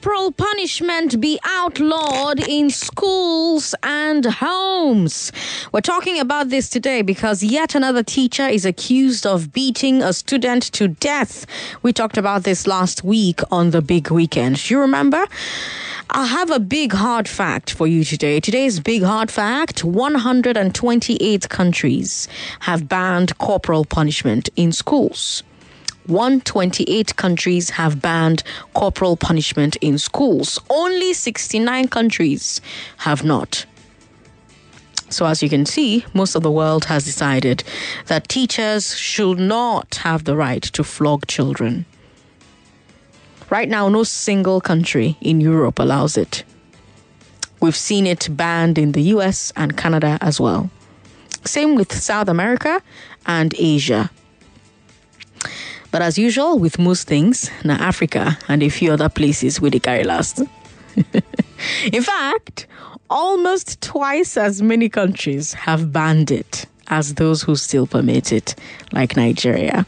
corporal punishment be outlawed in schools and homes? We're talking about this today because yet another teacher is accused of beating a student to death. We talked about this last week on the big weekend. You remember? I have a big hard fact for you today. Today's big hard fact: 128 countries have banned corporal punishment in schools. 128 countries have banned corporal punishment in schools. Only 69 countries have not. So as you can see, most of the world has decided that teachers should not have the right to flog children. Right now, no single country in Europe allows it. We've seen it banned in the US and Canada as well. Same with South America and Asia. But as usual, with most things, now Africa and a few other places where they carry last. In fact, almost twice as many countries have banned it as those who still permit it, like Nigeria.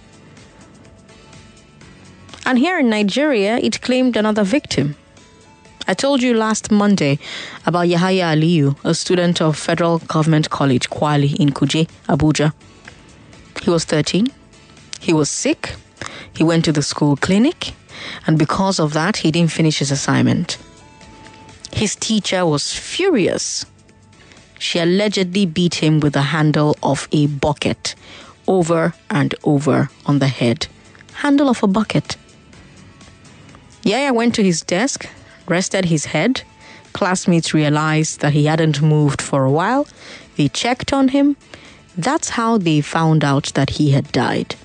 And here in Nigeria, it claimed another victim. I told you last Monday about Yahaya Aliyu, a student of Federal Government College, Kwali, in Kuje, Abuja. He was 13. He was sick. He went to the school clinic, and because of that, he didn't finish his assignment. His teacher was furious. She allegedly beat him with the handle of a bucket over and over on the head. Handle of a bucket. Yaya went to his desk, rested his head. Classmates realized that he hadn't moved for a while. They checked on him. That's how they found out that he had died.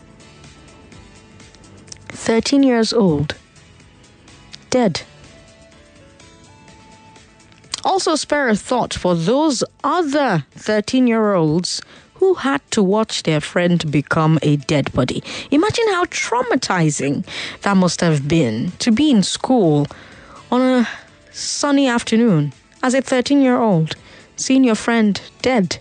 13 years old. Dead. Also spare a thought for those other 13-year-olds who had to watch their friend become a dead body. Imagine how traumatizing that must have been to be in school on a sunny afternoon as a 13-year-old, seeing your friend dead.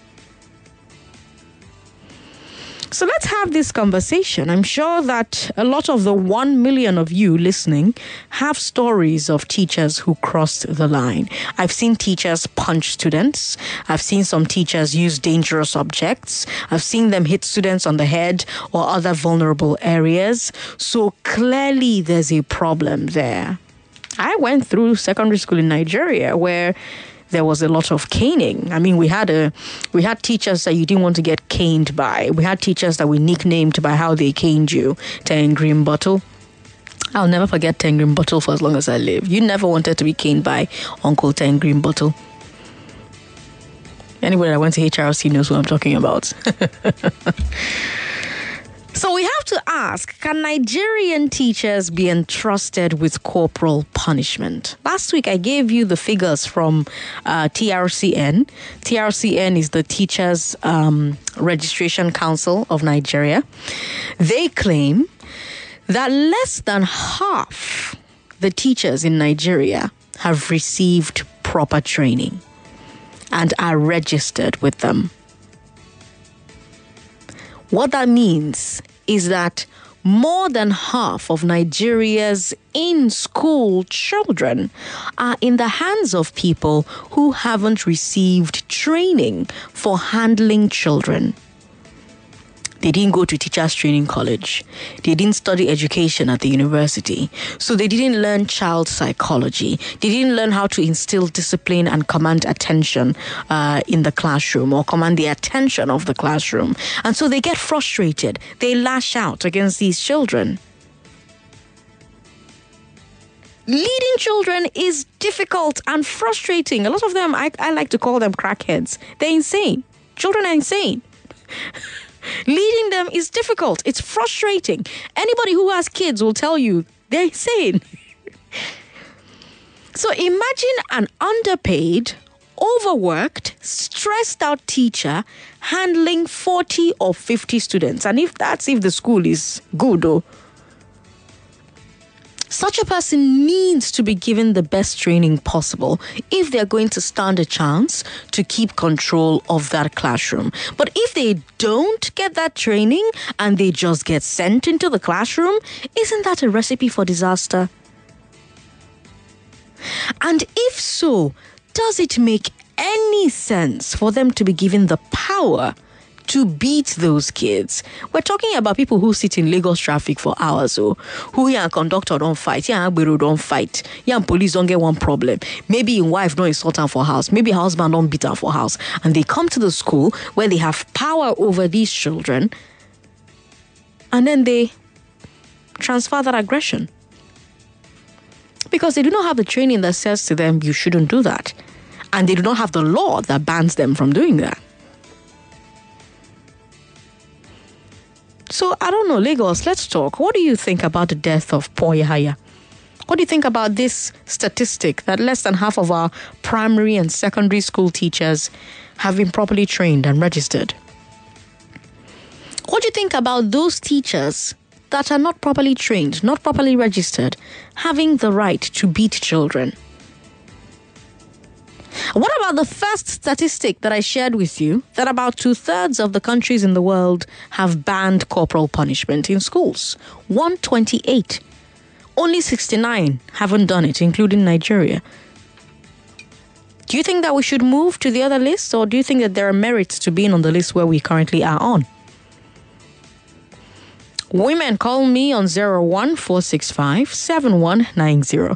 So let's have this conversation. I'm sure that a lot of the 1 million of you listening have stories of teachers who crossed the line. I've seen teachers punch students. I've seen some teachers use dangerous objects. I've seen them hit students on the head or other vulnerable areas. So clearly there's a problem there. I went through secondary school in Nigeria where there was a lot of caning. I mean, we had teachers that you didn't want to get caned by. We had teachers that we nicknamed by how they caned you. Tengrim Bottle. I'll never forget Tengrim Bottle for as long as I live. You never wanted to be caned by Uncle Tengrim Bottle. Anybody that went to HRC knows what I'm talking about. So we have to ask, can Nigerian teachers be entrusted with corporal punishment? Last week, I gave you the figures from TRCN. TRCN is the Teachers Registration Council of Nigeria. They claim that less than half the teachers in Nigeria have received proper training and are registered with them. What that means is that more than half of Nigeria's in-school children are in the hands of people who haven't received training for handling children. They didn't go to teachers training college. They didn't study education at the university. So they didn't learn child psychology. They didn't learn how to instill discipline and command attention in the classroom or command the attention of the classroom. And so they get frustrated. They lash out against these children. Leading children is difficult and frustrating. A lot of them, I like to call them crackheads. They're insane. Children are insane. Leading them is difficult. It's frustrating. Anybody who has kids will tell you they're insane. So imagine an underpaid, overworked, stressed out teacher handling 40 or 50 students. And if the school is good, though. Such a person needs to be given the best training possible if they're going to stand a chance to keep control of that classroom. But if they don't get that training and they just get sent into the classroom, isn't that a recipe for disaster? And if so, does it make any sense for them to be given the power to beat those kids? We're talking about people who sit in Lagos traffic for hours, who here conductor don't fight, here Agbero don't fight, here police don't get one problem. Maybe your wife don't insult her for house, maybe her husband don't beat her for house, and they come to the school where they have power over these children, and then they transfer that aggression. Because they do not have the training that says to them, you shouldn't do that. And they do not have the law that bans them from doing that. So, I don't know, Lagos, let's talk. What do you think about the death of Paul Yahaya? What do you think about this statistic that less than half of our primary and secondary school teachers have been properly trained and registered? What do you think about those teachers that are not properly trained, not properly registered, having the right to beat children? What about the first statistic that I shared with you, that about 2/3 of the countries in the world have banned corporal punishment in schools? 128. Only 69 haven't done it, including Nigeria. Do you think that we should move to the other list, or do you think that there are merits to being on the list where we currently are on? Women, call me on 01465-7190.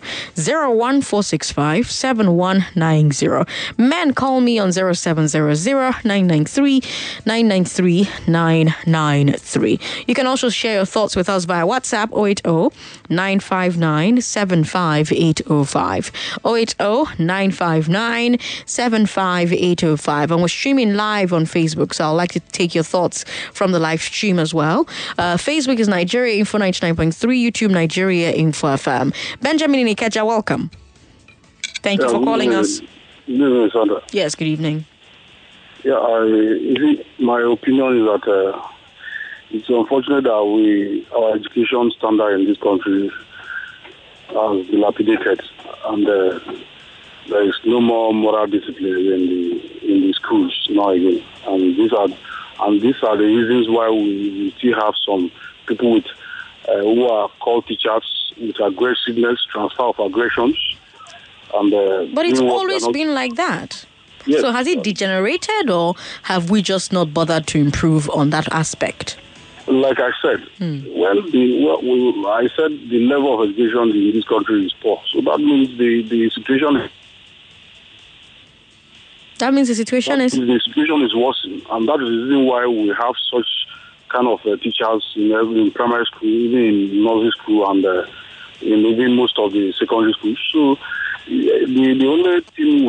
01465-7190. Men, call me on 0700-993-993-993. You can also share your thoughts with us via WhatsApp 080-959-75805. 080-959-75805. And we're streaming live on Facebook, so I'd like to take your thoughts from the live stream as well. Facebook is Nigeria Info 99.3, YouTube Nigeria Info FM. Benjamin Ikeja, welcome. Thank you for calling us. Good evening, Sandra. Yes, good evening. Yeah, my opinion is that it's unfortunate that our education standard in this country has dilapidated, and there is no more moral discipline in the schools now again. And these are the reasons why we still have some people with who are called teachers with aggressiveness, transfer of aggressions. And but it's always been like that. Yes. So has it degenerated, or have we just not bothered to improve on that aspect? Like I said, I said the level of education in this country is poor. So that means the situation. That means the situation is worsening, and that is the reason why we have such kind of teachers in primary school, even in nursery school, and in even most of the secondary schools. So the only thing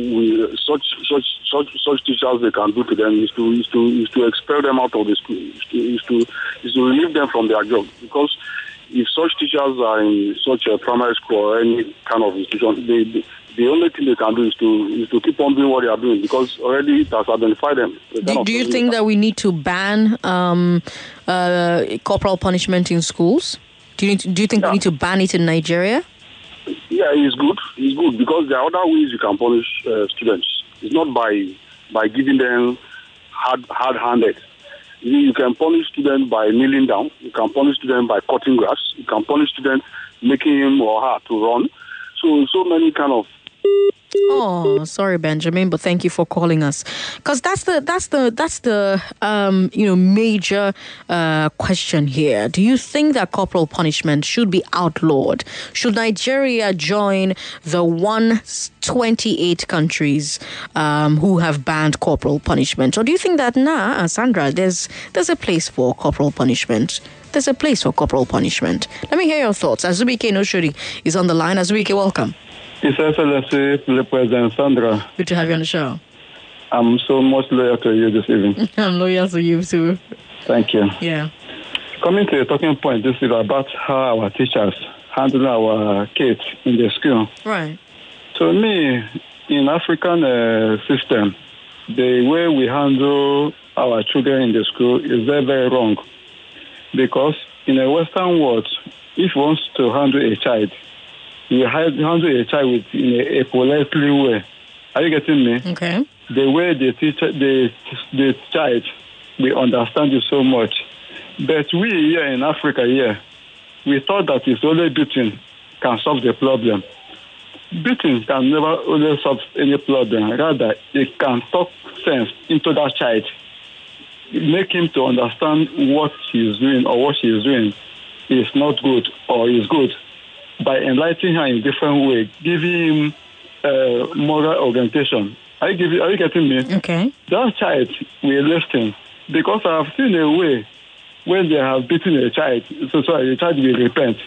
such teachers they can do to them is to expel them out of the school, is to relieve them from their job. Because if such teachers are in such a primary school or any kind of institution, the only thing they can do is to keep on doing what they are doing, because already it has identified them. Do you think that we need to ban corporal punishment in schools? Do you think we need to ban it in Nigeria? Yeah, it's good. It's good, because there are other ways you can punish students. It's not by giving them hard-handed. You can punish students by kneeling down. You can punish students by cutting grass. You can punish students making him or her to run. So many kind of. Oh, sorry, Benjamin, but thank you for calling us, because that's the major question here. Do you think that corporal punishment should be outlawed? Should Nigeria join the 128 countries who have banned corporal punishment, or do you think that Sandra, there's a place for corporal punishment? There's a place for corporal punishment. Let me hear your thoughts. Azubike Noshuri is on the line. Azubike, welcome. His Excellency, President Sandra. Good to have you on the show. I'm so much loyal to you this evening. I'm loyal to you too. Thank you. Yeah. Coming to the talking point this is about how our teachers handle our kids in the school. Right. To me, in African system, the way we handle our children in the school is very, very wrong. Because in a Western world, if you want to handle a child, you handle a child in a politely way. Are you getting me? Okay. The way the child will understand you so much. But we here in Africa, we thought that it's only beating can solve the problem. beating can never only solve any problem. Rather, it can talk sense into that child, make him to understand what he is doing or what she is doing is not good or is good, by enlightening her in a different way, giving him moral orientation. Are you getting me? Okay. That child will listen, because I have seen a way when they have beaten a child, the child will repent.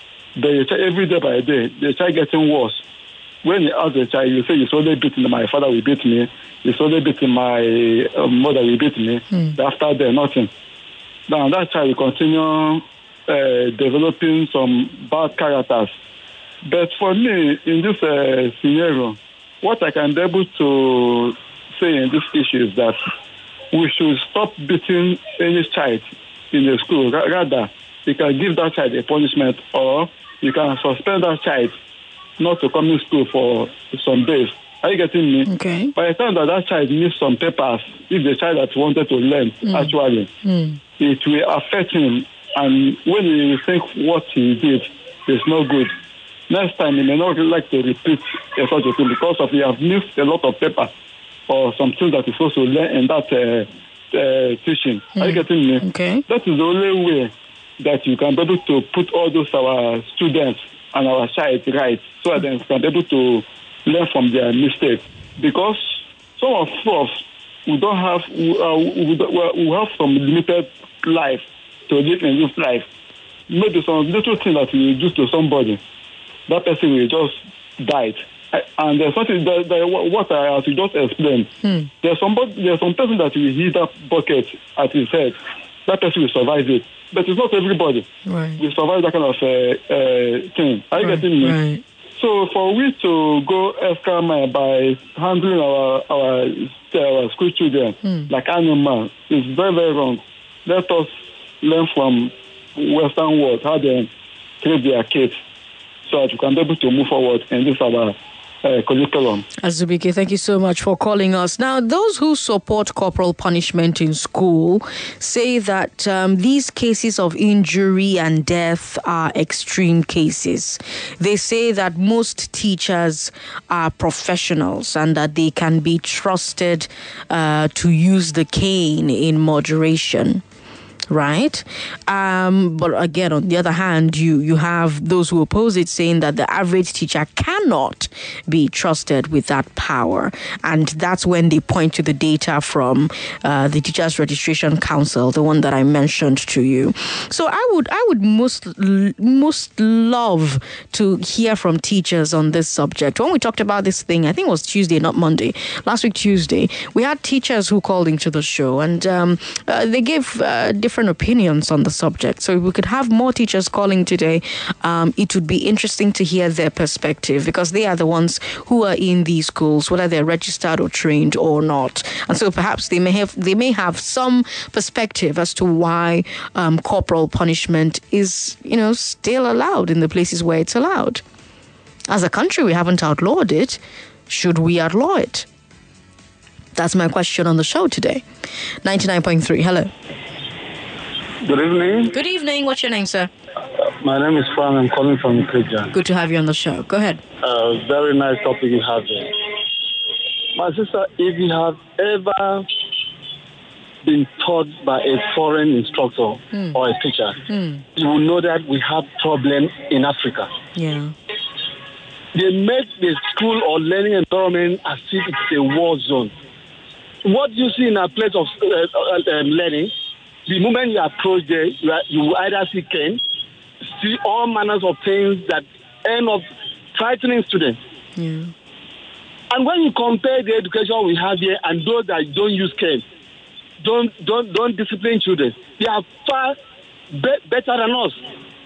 Every day by day, the child getting worse. When you ask the child, you say, "It's only beating my father will beat me. It's only beating my mother will beat me." After that, nothing. Now that child will continue developing some bad characters. But for me, in this scenario, what I can be able to say in this issue is that we should stop beating any child in the school. Rather, you can give that child a punishment, or you can suspend that child not to come to school for some days. Are you getting me? Okay. By the time that child needs some papers, if the child that wanted to learn, actually, it will affect him. And when he think what he did is not good, next time he may not like to repeat such a thing, because of he have missed a lot of paper or something that he's supposed to learn in that teaching. Are you getting me? Okay. That is the only way that you can be able to put all those our students and our child right, so that they can be able to learn from their mistakes. Because some of us who don't have, who have some limited life to live in this life, maybe some little thing that you do to somebody, that person will just die. And there's something that what I have to just explain. There's some person that will hit that bucket at his head. That person will survive it. But it's not everybody will survive that kind of thing. Are you getting me? Right. So for we to go extra mile by handling our school children like animals is very, very wrong. Let us learn from Western world how they treat their kids, so that we can be able to move forward in this our curriculum. Azubike, thank you so much for calling us. Now, those who support corporal punishment in school say that these cases of injury and death are extreme cases. They say that most teachers are professionals and that they can be trusted to use the cane in moderation. Right? But again, on the other hand, you have those who oppose it saying that the average teacher cannot be trusted with that power. And that's when they point to the data from the Teachers Registration Council, the one that I mentioned to you. So I would most love to hear from teachers on this subject. When we talked about this thing, I think it was Tuesday, not Monday, last week Tuesday, we had teachers who called into the show, and they gave different opinions on the subject. So if we could have more teachers calling today, it would be interesting to hear their perspective, because they are the ones who are in these schools, whether they're registered or trained or not. And so perhaps they may have some perspective as to why corporal punishment is, still allowed in the places where it's allowed. As a country, we haven't outlawed it. Should we outlaw it? That's my question on the show today. 99.3. Hello. Good evening. Good evening. What's your name, sir? My name is Fran. I'm calling from Ikeja. Good to have you on the show. Go ahead. Very nice topic you have there. My sister, if you have ever been taught by a foreign instructor or a teacher, you will know that we have problems in Africa. Yeah. They make the school or learning environment as if it's a war zone. What you see in a place of learning, the moment you approach there, you will either see all manners of things that end up frightening students. Yeah. And when you compare the education we have here and those that don't use cane, don't discipline children, they are far better than us.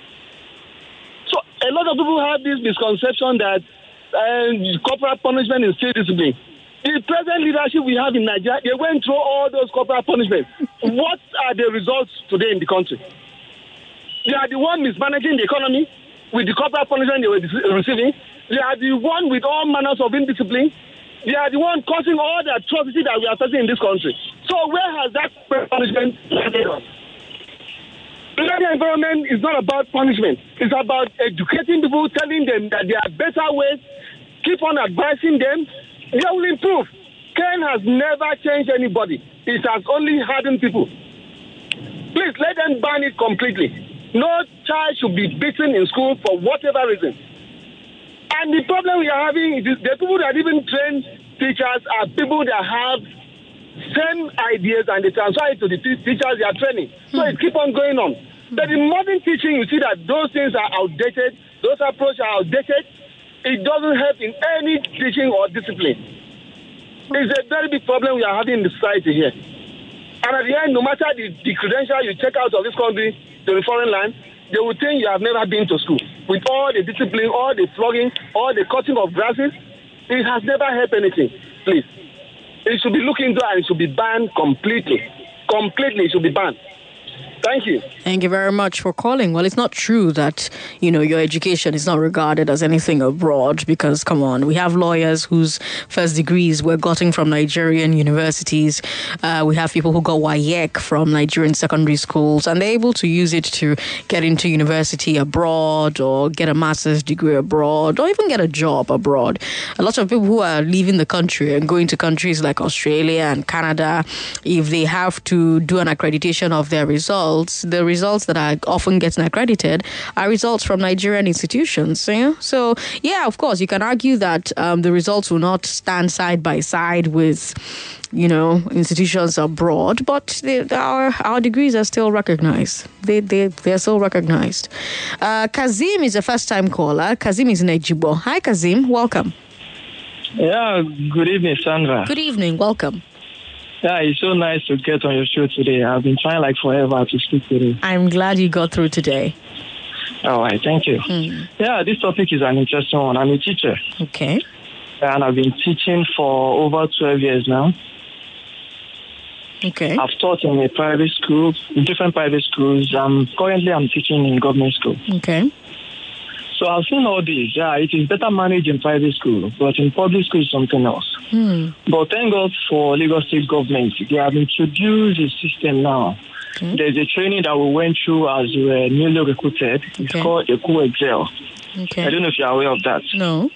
So a lot of people have this misconception that corporal punishment is still discipline. The present leadership we have in Nigeria, they went through all those corporal punishments. What are the results today in the country? They are the one mismanaging the economy with the corporal punishment they were receiving. They are the one with all manners of indiscipline. They are the one causing all the atrocity that we are facing in this country. So where has that punishment landed us? The learning environment is not about punishment. It's about educating people, telling them that there are better ways keep on advising them, they will improve. Ken has never changed anybody. It has only hardened people. Please let them ban it completely. No child should be beaten in school for whatever reason. And the problem we are having is the people that even train teachers are people that have same ideas and they transfer it to the teachers they are training. So it keeps on going on. But in modern teaching, you see that those things are outdated, those approaches are outdated. It doesn't help in any teaching or discipline. It's a very big problem we are having in the society here. And at the end, no matter the credential you check out of this country to the foreign land, they will think you have never been to school. With all the discipline, all the flogging, all the cutting of grasses, it has never helped anything. Please. It should be looked into and it should be banned completely. Completely, it should be banned. Thank you. Thank you very much for calling. Well, it's not true that, your education is not regarded as anything abroad because, come on, we have lawyers whose first degrees were gotten from Nigerian universities. We have people who got WAEC from Nigerian secondary schools, and they're able to use it to get into university abroad or get a master's degree abroad or even get a job abroad. A lot of people who are leaving the country and going to countries like Australia and Canada, if they have to do an accreditation of their results, the results that are often getting accredited are results from Nigerian institutions. So, of course, you can argue that the results will not stand side by side with, institutions abroad, but our degrees are still recognized. They're still recognized. Kazim is a first-time caller. Kazim is in Ejibo. Hi, Kazim. Welcome. Yeah, good evening, Sandra. Good evening. Welcome. Yeah, it's so nice to get on your show today. I've been trying forever to speak to you. I'm glad you got through today. All right, thank you. Yeah, this topic is an interesting one. I'm a teacher. Okay. And I've been teaching for over 12 years now. Okay. I've taught in a private school, in different private schools. Currently, I'm teaching in government school. Okay. So I've seen all this. Yeah, it is better managed in private school, but in public school is something else. But thank God for Lagos State government. They have introduced a system now. Okay. There's a training that we went through as we were newly recruited. It's called ECO-Excel. Okay. I don't know if you're aware of that. No.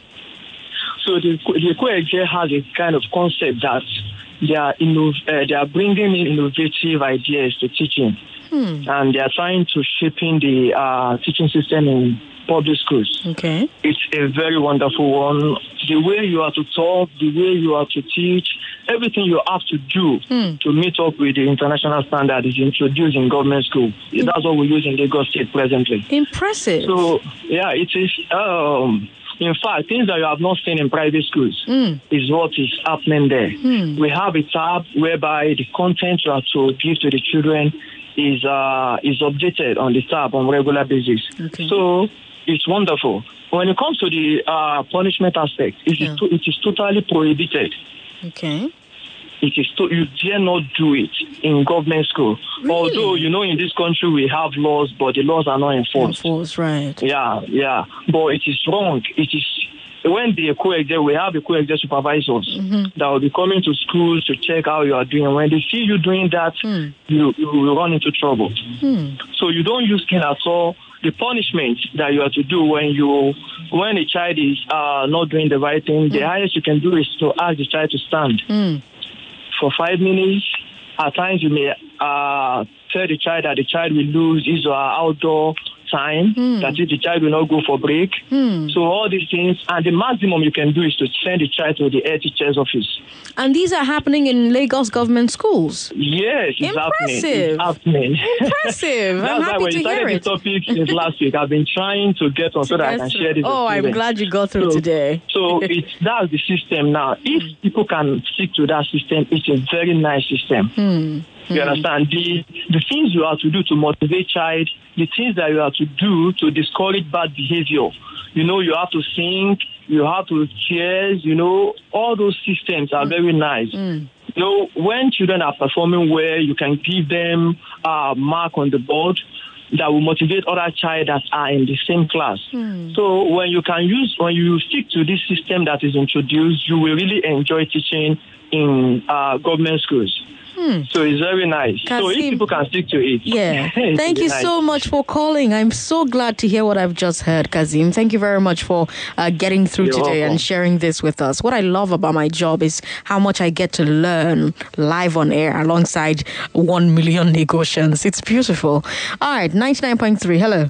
So the ECO-Excel has a kind of concept that they are bringing in innovative ideas to teaching. And they are trying to shaping the teaching system in public schools. Okay. It's a very wonderful one. The way you are to talk, the way you are to teach, everything you have to do to meet up with the international standard is introduced in government school. That's what we use in Lagos State presently. Impressive. So, it is... in fact, things that you have not seen in private schools is what is happening there. We have a tab whereby the content you have to give to the children is updated on the tab on a regular basis. Okay. So it's wonderful. When it comes to the punishment aspect, it is totally prohibited. Okay. You dare not do it in government school. Really? Although, in this country we have laws, but the laws are not enforced. Right. Yeah. But it is wrong. It is when we have the co-exec supervisors that will be coming to schools to check how you are doing. When they see you doing that, you will run into trouble. So you don't use cane at all. The punishment that you have to do when a child is not doing the right thing, the highest you can do is to ask the child to stand for 5 minutes. At times you may tell the child that the child will lose his or her outdoor time, that is, the child will not go for break. So all these things, and the maximum you can do is to send the child to the head teacher's office. And these are happening in Lagos government schools? Yes, it's happening. Impressive. I'm happy to hear it. That's why we started the topic since last week. I've been trying to get on so that I can share this. Oh, I'm glad you got through today. So that's the system now. If people can stick to that system, it's a very nice system. You understand? The things you have to do to motivate child, the things that you have to do to discourage bad behavior. You have to sing, you have to cheers, all those systems are very nice. When children are performing well, you can give them a mark on the board that will motivate other child that are in the same class. So when you stick to this system that is introduced, you will really enjoy teaching in government schools. So it's very nice. So if people can stick to it. Yeah. Thank you so much for calling. I'm so glad to hear what I've just heard, Kazim. Thank you very much for getting through today and sharing this with us. What I love about my job is how much I get to learn live on air alongside 1 million Lagosians. It's beautiful. All right, 99.3. Hello.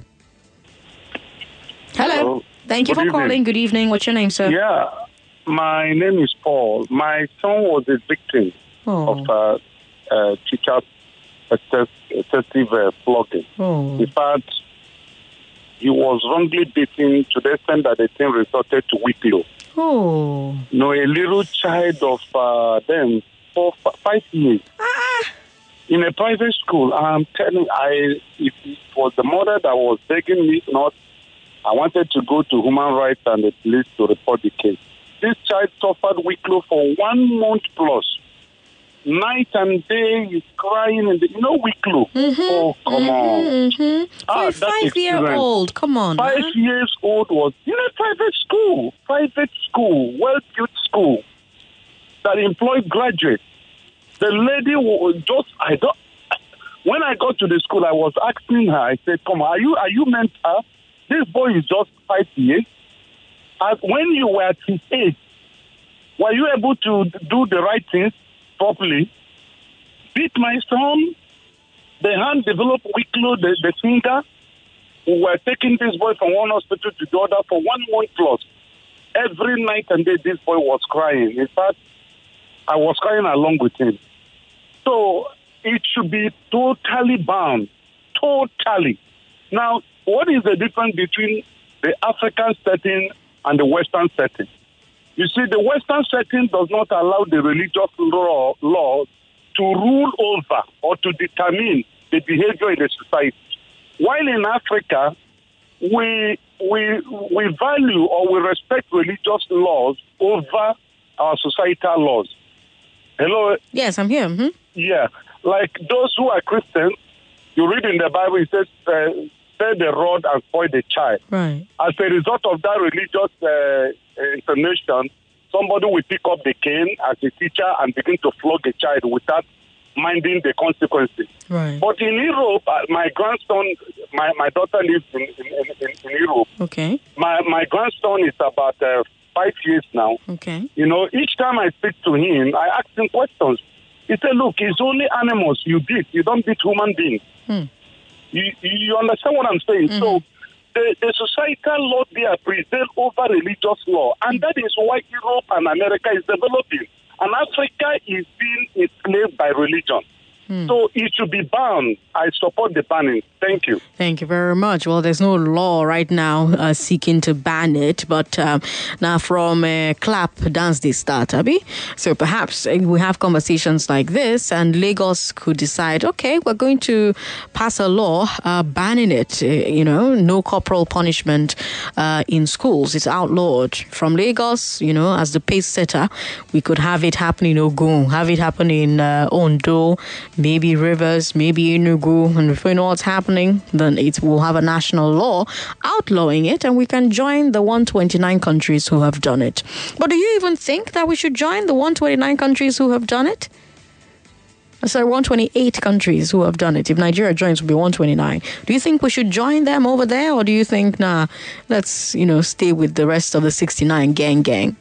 Hello. Thank you for calling. Good evening. What's your name, sir? Yeah, my name is Paul. My son was a victim of teacher's excessive flogging. In fact, he was wrongly beaten to the extent that the thing resorted to wicklow. A little child of them for 5 years in a private school. I'm telling you, it was the mother that was begging me not. I wanted to go to human rights and the police to report the case. This child suffered wicklow for 1 month plus. Night and day, he's crying, and wicklow. Oh, come on. For a 5-year-old, come on. 5 years old was in a private school, well-built school that employed graduates. The lady was when I got to the school, I was asking her, I said, come on, are you mental? This boy is just 5 years. When you were at his age, were you able to do the right things properly? Beat my son, the hand developed wicklow, the finger. We were taking this boy from one hospital to the other for 1 month plus. Every night and day, this boy was crying. In fact, I was crying along with him. So it should be totally banned. Totally. Now, what is the difference between the African setting and the Western setting? You see, the Western setting does not allow the religious law to rule over or to determine the behavior in the society. While in Africa, we value or we respect religious laws over our societal laws. Hello? Yes, I'm here. Mm-hmm. Yeah. Like those who are Christians, you read in the Bible, it says, spare the rod and spoil the child. Right. As a result of that religious information, somebody will pick up the cane as a teacher and begin to flog a child without minding the consequences. Right. But in Europe, my grandson, my daughter lives in Europe. Okay. My grandson is about 5 years now. Okay. Each time I speak to him, I ask him questions. He said, look, it's only animals you beat. You don't beat human beings. You understand what I'm saying? Mm-hmm. So the societal law there prevail over religious law. And that is why Europe and America is developing. And Africa is being enslaved by religion. So it should be banned. I support the banning. Thank you. Thank you very much. Well, there's no law right now seeking to ban it, but now from clap dance they start, Abi. So perhaps we have conversations like this, and Lagos could decide, okay, we're going to pass a law banning it. No corporal punishment in schools. It's outlawed. From Lagos, as the pace setter, we could have it happen in Ogun, have it happen in Ondo, maybe Rivers, maybe Enugu, and if we know what's happening, then it will have a national law outlawing it, and we can join the 129 countries who have done it. But do you even think that we should join the 129 countries who have done it? Sorry, 128 countries who have done it. If Nigeria joins, it will be 129. Do you think we should join them over there, or do you think, let's, stay with the rest of the 69 gang?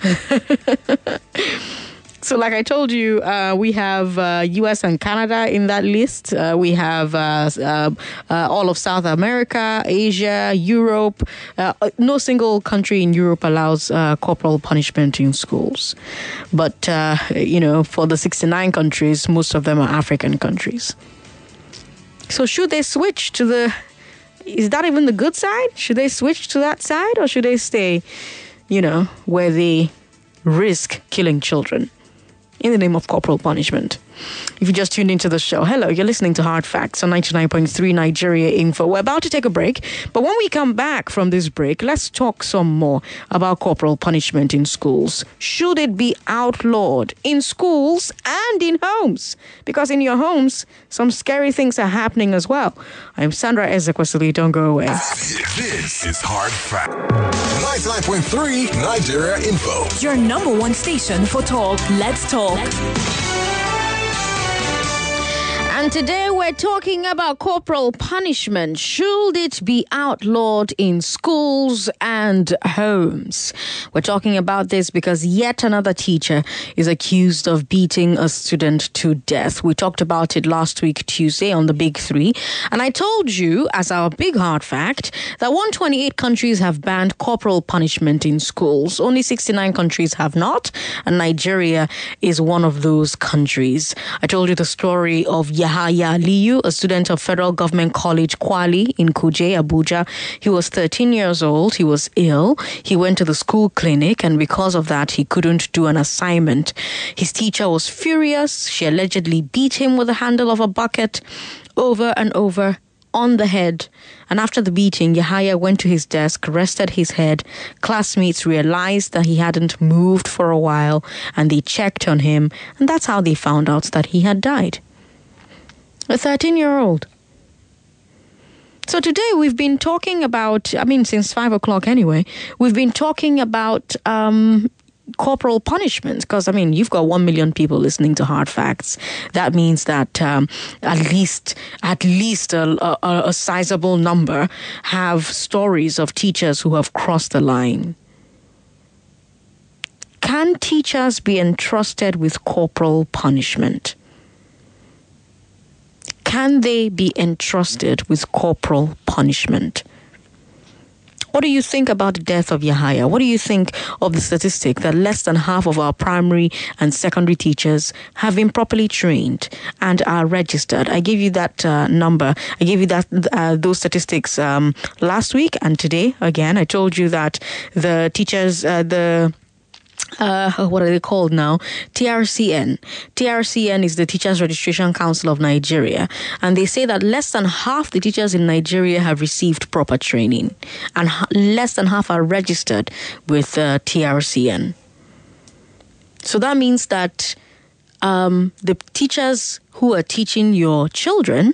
So like I told you, we have U.S. and Canada in that list. We have all of South America, Asia, Europe. No single country in Europe allows corporal punishment in schools. But, for the 69 countries, most of them are African countries. So should they switch to is that even the good side? Should they switch to that side, or should they stay, where they risk killing children in the name of corporal punishment? If you just tuned into the show, hello, you're listening to Hard Facts on 99.3 Nigeria Info. We're about to take a break, but when we come back from this break, let's talk some more about corporal punishment in schools. Should it be outlawed in schools and in homes? Because in your homes, some scary things are happening as well. I'm Sandra Ezekwesili. Don't go away. This is Hard Fact. 99.3 Nigeria Info. Your number one station for talk. Let's talk. And today we're talking about corporal punishment. Should it be outlawed in schools and homes? We're talking about this because yet another teacher is accused of beating a student to death. We talked about it last week, Tuesday, on the Big Three. And I told you, as our big hard fact, that 128 countries have banned corporal punishment in schools. Only 69 countries have not. And Nigeria is one of those countries. I told you the story of Yahaya Aliyu, a student of Federal Government College Kwali in Kuje, Abuja. He was 13 years old. He was ill. He went to the school clinic, and because of that, he couldn't do an assignment. His teacher was furious. She allegedly beat him with the handle of a bucket over and over on the head. And after the beating, Yahaya went to his desk, rested his head. Classmates realized that he hadn't moved for a while, and they checked on him, and that's how they found out that he had died. A 13-year-old. So today we've been talking about, since 5 o'clock anyway, we've been talking about corporal punishment, because you've got 1 million people listening to Hard Facts. That means that at least a sizable number have stories of teachers who have crossed the line. Can teachers be entrusted with corporal punishment? Can they be entrusted with corporal punishment? What do you think about the death of Yahaya? What do you think of the statistic that less than half of our primary and secondary teachers have been properly trained and are registered? I gave you that number. I gave you those statistics last week, and today, again, I told you that the teachers, what are they called now? TRCN. TRCN is the Teachers Registration Council of Nigeria. And they say that less than half the teachers in Nigeria have received proper training. And less than half are registered with TRCN. So that means that the teachers who are teaching your children,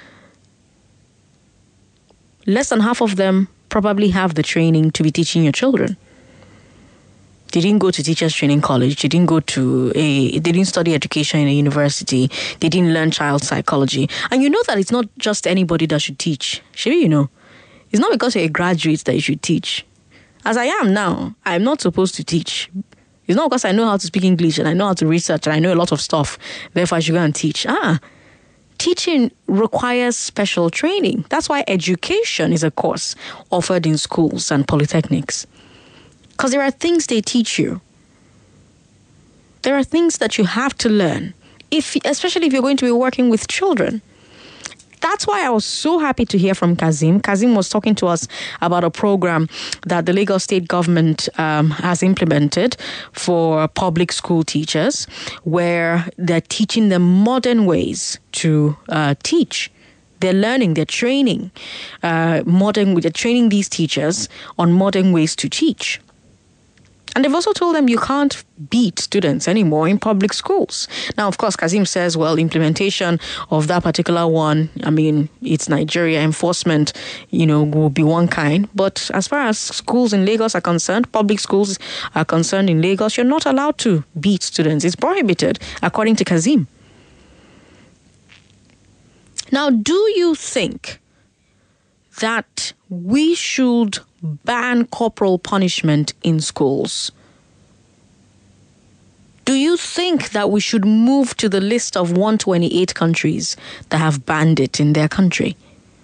less than half of them probably have the training to be teaching your children. They didn't go to teachers training college. They didn't study education in a university. They didn't learn child psychology. And you know that it's not just anybody that should teach. Maybe you know. It's not because you're a graduate that you should teach. As I am now, I'm not supposed to teach. It's not because I know how to speak English and I know how to research and I know a lot of stuff. Therefore, I should go and teach. Teaching requires special training. That's why education is a course offered in schools and polytechnics. Because there are things they teach you. There are things that you have to learn, especially if you're going to be working with children. That's why I was so happy to hear from Kazim. Kazim was talking to us about a program that the Lagos state government has implemented for public school teachers, where they're teaching them modern ways to teach. They're learning, they're training they're training these teachers on modern ways to teach. And they've also told them you can't beat students anymore in public schools. Now, of course, Kazim says, well, implementation of that particular one, it's Nigeria. Enforcement, will be one kind. But as far as schools in Lagos are concerned, public schools are concerned in Lagos, you're not allowed to beat students. It's prohibited, according to Kazim. Now, do you think that we should ban corporal punishment in schools? Do you think that we should move to the list of 128 countries that have banned it in their country?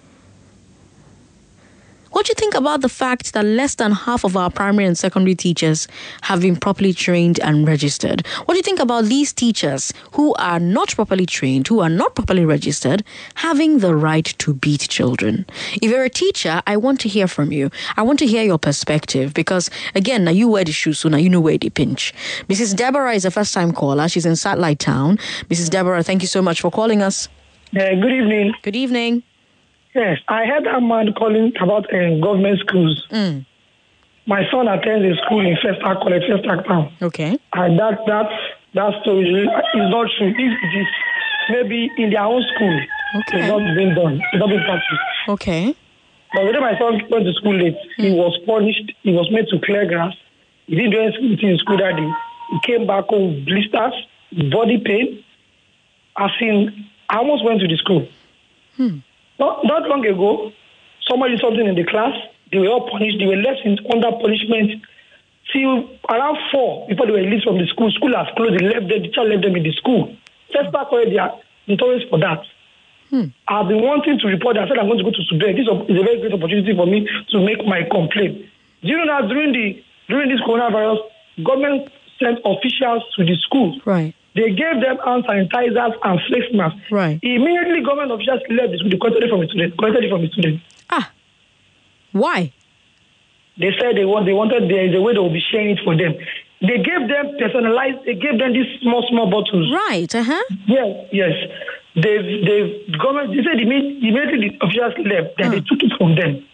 What do you think about the fact that less than half of our primary and secondary teachers have been properly trained and registered? What do you think about these teachers who are not properly trained, who are not properly registered, having the right to beat children? If you're a teacher, I want to hear from you. I want to hear your perspective because, again, now you wear the shoes, so now you know where they pinch. Mrs. Deborah is a first-time caller. She's in Satellite Town. Mrs. Deborah, thank you so much for calling us. Good evening. Good evening. Yes, I heard a man calling about government schools. My son attends a school in Festac College, Festac Town. Okay. And that story is not true. If it is maybe in their own school, it's not been done. It's not been practiced. Okay. But when my son went to school late, he was punished. He was made to clear grass. He didn't do anything in school that day. He came back home with blisters, body pain. I almost went to the school. Not long ago, somebody did something in the class. They were all punished. They were left under punishment till around 4 before they were released from the school. School has closed. They left them. The child left them in the school. Festa College, they are notorious for that. I've been wanting to report that. I said I'm going to go to Sudan. This is a very great opportunity for me to make my complaint. Do you know that during this coronavirus, government sent officials to the school. Right. They gave them hand sanitizers and face masks. Right. Immediately, government officials left the school. They collected it from the students. Why? They said they wanted there is a way they will be sharing it for them. They gave them personalized. They gave them these small bottles. Right. Yes. They government. They said immediately the officials left. Then they took it from them.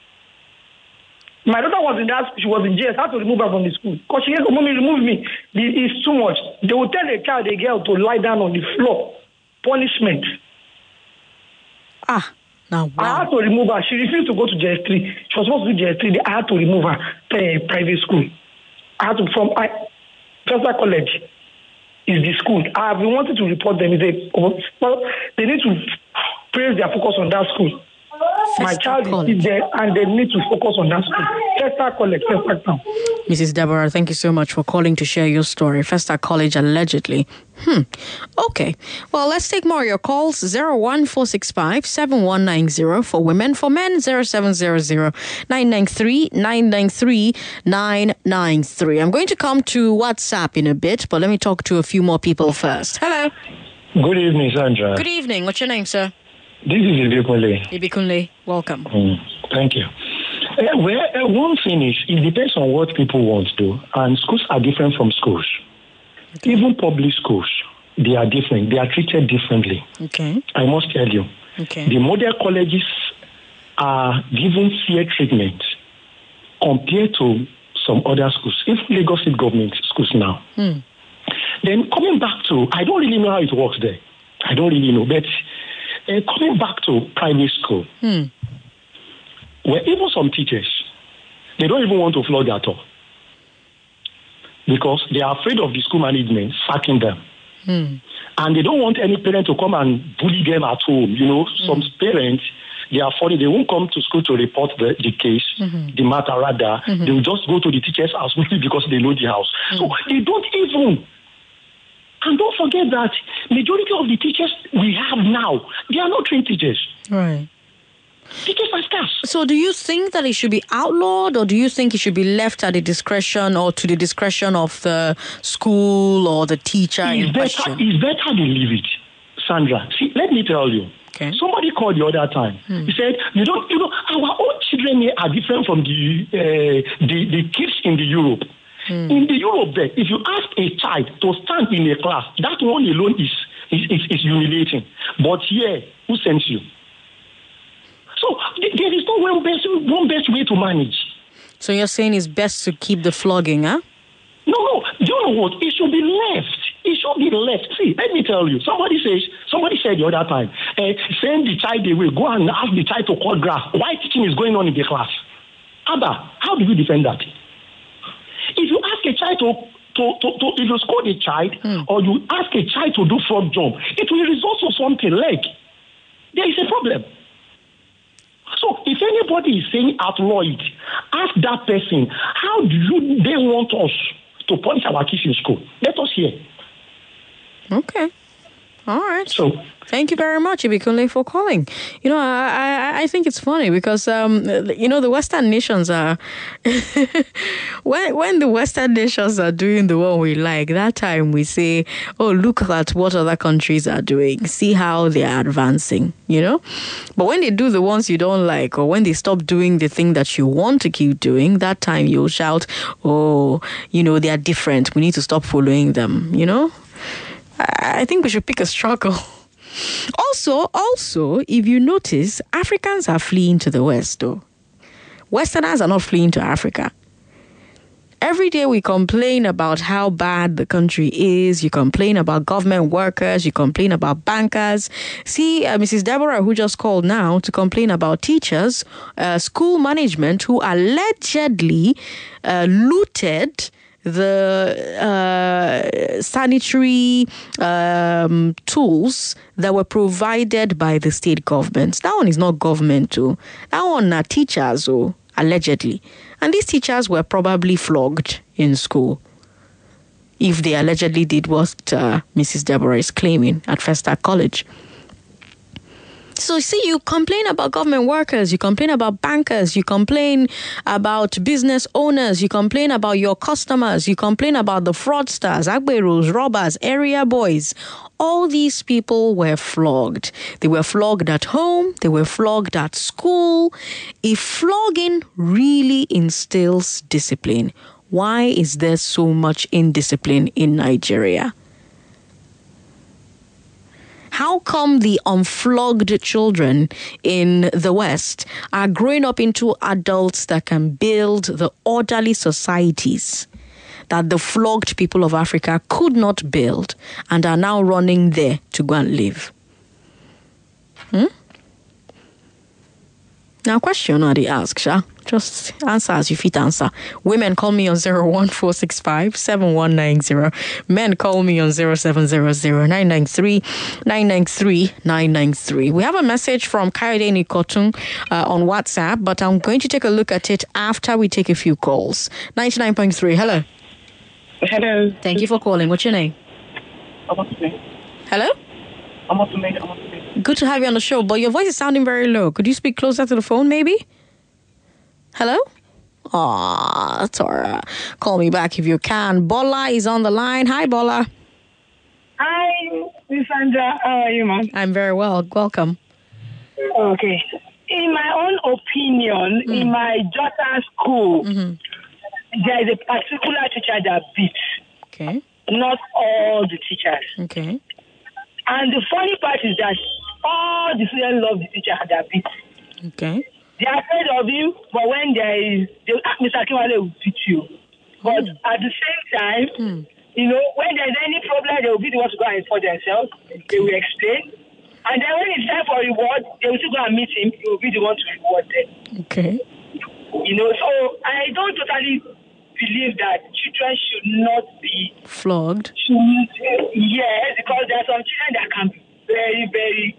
My daughter was in that. She was in jail. I had to remove her from the school because she said, "Mommy, remove me. It's too much." They will tell a girl to lie down on the floor. Punishment. Now, wow. I had to remove her. She refused to go to JS3. She was supposed to do JS3. I had to remove her to a private school. I had to Festa College is the school. I have been wanting to report them. They need to place their focus on that school. My child is there and they need to focus on that school. Festa College, Festa Town. Mrs. Deborah, thank you so much for calling to share your story. Festa College, allegedly. Okay. Well, let's take more of your calls. 01465 7190 for women. For men, 0700 993 993 993. I'm going to come to WhatsApp in a bit, but let me talk to a few more people first. Hello. Good evening, Sandra. Good evening. What's your name, sir? This is Ibikunle. Ibikunle, welcome. Thank you. One thing is, it depends on what people want to do, and schools are different from schools. Okay. Even public schools, they are different. They are treated differently. Okay. I must tell you. Okay. The model colleges are given fair treatment compared to some other schools, even Lagos State government schools now. Then coming back to, I don't really know how it works there. I don't really know, but coming back to private school, where even some teachers, they don't even want to flog at all because they are afraid of the school management sacking them. And they don't want any parent to come and bully them at home. You know, some parents, they are funny. They won't come to school to report the case, the matter rather. They will just go to the teacher's house maybe because they know the house. So they don't even. And don't forget that majority of the teachers we have now, they are not trained teachers. Right. Teachers are scarce. So do you think that it should be outlawed, or do you think it should be left at the discretion or to the discretion of the school or the teacher in question? It's better they leave it, Sandra. See, let me tell you. Okay. Somebody called the other time. He said, our own children here are different from the kids in the Europe. In the Europe there, if you ask a child to stand in a class, that one alone is humiliating. But here, who sends you? So there is no one best way to manage. So you're saying it's best to keep the flogging, huh? No. Do you know what? It should be left. It should be left. See, let me tell you. Somebody said the other time, send the child away. Go and ask the child to cut grass. Why teaching is going on in the class? Abba, how do you defend that? If you ask a child if you scold a child or you ask a child to do frog jump, it will result to something like there is a problem. So if anybody is saying outlaw it, ask that person, how do they want us to punish our kids in school? Let us hear. Okay. All right. So thank you very much, Ibikunle, for calling. You know, I think it's funny because, the Western nations are, when the Western nations are doing the one we like, that time we say, oh, look at what other countries are doing. See how they are advancing, you know? But when they do the ones you don't like, or when they stop doing the thing that you want to keep doing, that time you'll shout, oh, they are different. We need to stop following them, you know? I think we should pick a struggle. Also, if you notice, Africans are fleeing to the West, though. Westerners are not fleeing to Africa. Every day we complain about how bad the country is. You complain about government workers. You complain about bankers. See, Mrs. Deborah, who just called now to complain about teachers, school management who allegedly looted the sanitary tools that were provided by the state governments. That one is not government too. That one are teachers, allegedly. And these teachers were probably flogged in school if they allegedly did what Mrs. Deborah is claiming at Festac College. So, see, you complain about government workers, you complain about bankers, you complain about business owners, you complain about your customers, you complain about the fraudsters, agberos, robbers, area boys. All these people were flogged. They were flogged at home, they were flogged at school. If flogging really instills discipline, why is there so much indiscipline in Nigeria? How come the unflogged children in the West are growing up into adults that can build the orderly societies that the flogged people of Africa could not build and are now running there to go and live? Now, question or they ask, Sha? Just answer as you fit answer. Women call me on 01465-7190. Men call me on 0700-993-993. We have a message from Kayode Nikotun on WhatsApp, but I'm going to take a look at it after we take a few calls. 99.3, hello. Hello. Thank you for calling. What's your name? Hello? Good to have you on the show, but your voice is sounding very low. Could you speak closer to the phone, maybe? Hello? Aw, that's all right. Call me back if you can. Bola is on the line. Hi, Bola. Hi, Miss Sandra. How are you, ma'am? I'm very well. Welcome. Okay. In my own opinion, in my daughter's school, there is a particular teacher that beats. Okay. Not all the teachers. Okay. And the funny part is that all the students love the teacher that beats. Okay. They are afraid of him, but when there is, Mr. Akinwale will beat you. But at the same time, you know, when there is any problem, they will be the ones to go and report themselves. They will explain. And then when it's time for reward, they will still go and meet him. He will be the one to reward them. Okay. You know, so I don't totally believe that children should not be flogged. Yes, because there are some children that can be very, very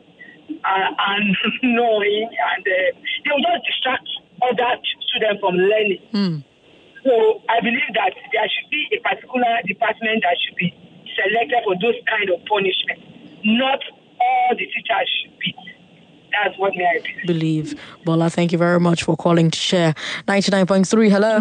annoying, and they will just distract other students from learning. So I believe that there should be a particular department that should be selected for those kind of punishment. Not all the teachers should be. That's what I believe. Bola, thank you very much for calling to share. 99.3, hello.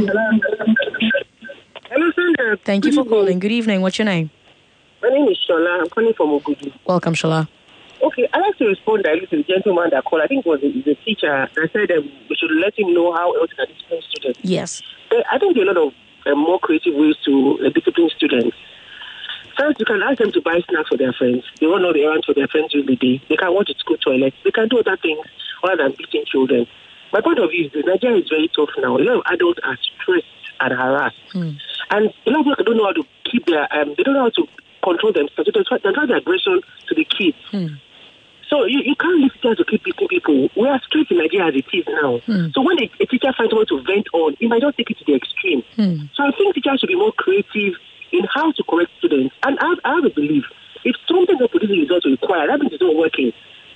Hello, Sandra. Thank you for calling. Good evening. What's your name? My name is Shola. I'm calling from Ogudu. Welcome, Shola. Okay, I'd like to respond directly to the gentleman that called. I think it was the teacher that said we should let him know how else to discipline students. Yes. I think there are a lot of more creative ways to discipline students. First, you can ask them to buy snacks for their friends. They won't know the errands for their friends during the day. They can watch the school toilets. They can do other things other than beating children. My point of view is that Nigeria is very tough now. A lot of adults are stressed and harassed. And a lot of people don't know how to keep their, they don't know how to control themselves. They try the aggression to the kids. So you can't leave teachers to keep beating people. We are stressed in Nigeria as it is now. So when a teacher finds someone to vent on, he might just take it to the extreme. So I think teachers should be more creative in how to correct students. And I have a belief, if something not producing results required, that means it's not working.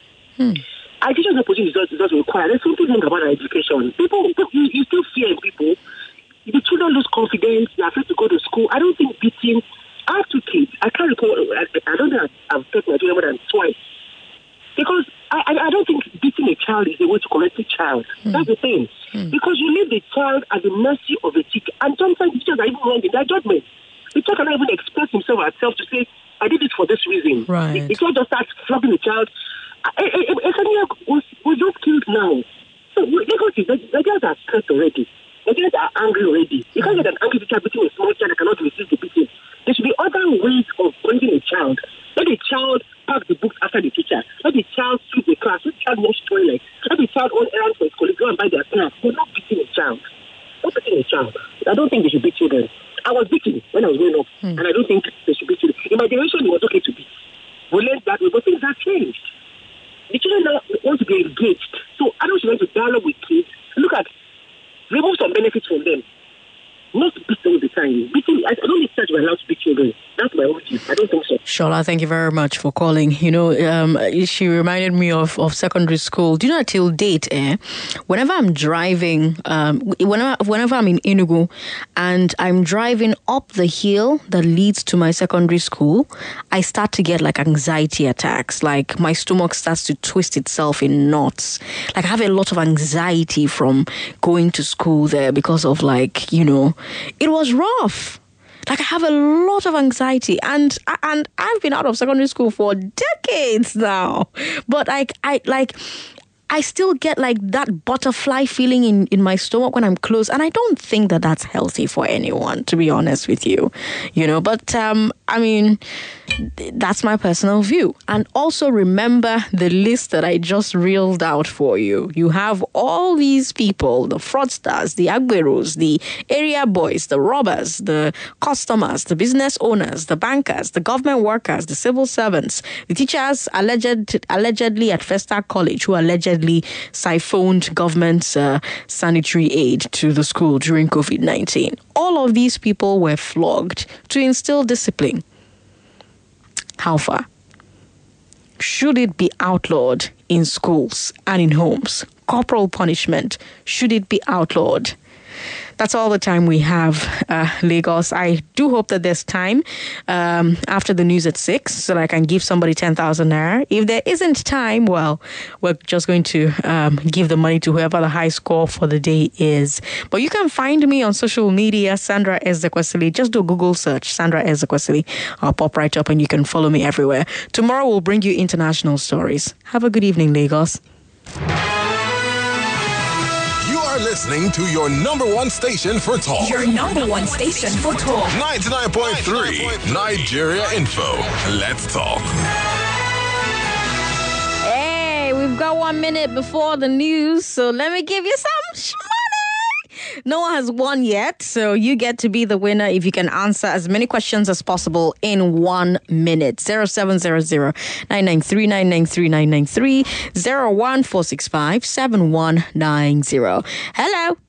Our teachers not producing results required. There's something wrong about our education. People, you still fear in people. The children lose confidence. They're afraid to go to school. I don't think beating. I have two kids. I can't recall. I don't think I've taught my children more than twice. Because I don't think beating a child is the way to correct a child. That's the thing. Because you leave the child at the mercy of the teacher. And sometimes teachers are even wrong in their judgment. The child cannot even express himself or herself to say, I did it for this reason. Right. The child just starts flogging the child. Ekania was just killed now. So Nigerians are stressed already. Nigerians are angry already. You can't get an angry teacher beating a small child that cannot resist the beating. There should be other ways of punishing a child. Let the child pack the books after the teacher. Let the child sweep the class. Let the child wash toilets. Let the child run errands for his colleagues, go and buy their snacks. But not beating a child. Not beating a child. I don't think they should beat children. I was beaten when I was growing up, and I don't think they should beat children. In my generation, it was okay to beat. We learned that way, but things have changed. The children now want to be engaged. So adults want to dialogue with kids. Look at, remove some benefits from them. Not beat them all the time. Beating, I don't think church were allowed to beat children. That's my own view. I don't think so. Shola, thank you very much for calling. You know, she reminded me of secondary school. Do you know, till date, whenever I'm driving, whenever I'm in Enugu and I'm driving up the hill that leads to my secondary school, I start to get like anxiety attacks. Like my stomach starts to twist itself in knots. Like I have a lot of anxiety from going to school there because of like, you know, it was rough. Like I have a lot of anxiety, and I've been out of secondary school for decades now. But I still get like that butterfly feeling in my stomach when I'm close, and I don't think that that's healthy for anyone, to be honest with you. You know, but I mean, that's my personal view. And also remember the list that I just reeled out for you. You have all these people, the fraudsters, the agberos, the area boys, the robbers, the customers, the business owners, the bankers, the government workers, the civil servants, the teachers allegedly at Festac College who allegedly siphoned government's sanitary aid to the school during COVID-19. All of these people were flogged to instill discipline. How far? Should it be outlawed in schools and in homes? Corporal punishment, should it be outlawed? That's all the time we have, Lagos. I do hope that there's time after the news at 6 so that I can give somebody 10,000 naira. If there isn't time, well, we're just going to give the money to whoever the high score for the day is. But you can find me on social media, Sandra Ezekwesili. Just do a Google search, Sandra Ezekwesili. I'll pop right up and you can follow me everywhere. Tomorrow we'll bring you international stories. Have a good evening, Lagos. Listening to your number one station for talk. Your number one station for talk. 99.3 Nigeria Info. Let's talk. Hey, we've got 1 minute before the news, so let me give you some money. No one has won yet, so you get to be the winner if you can answer as many questions as possible in 1 minute. 0700-993-993-993 01465-7190. Hello.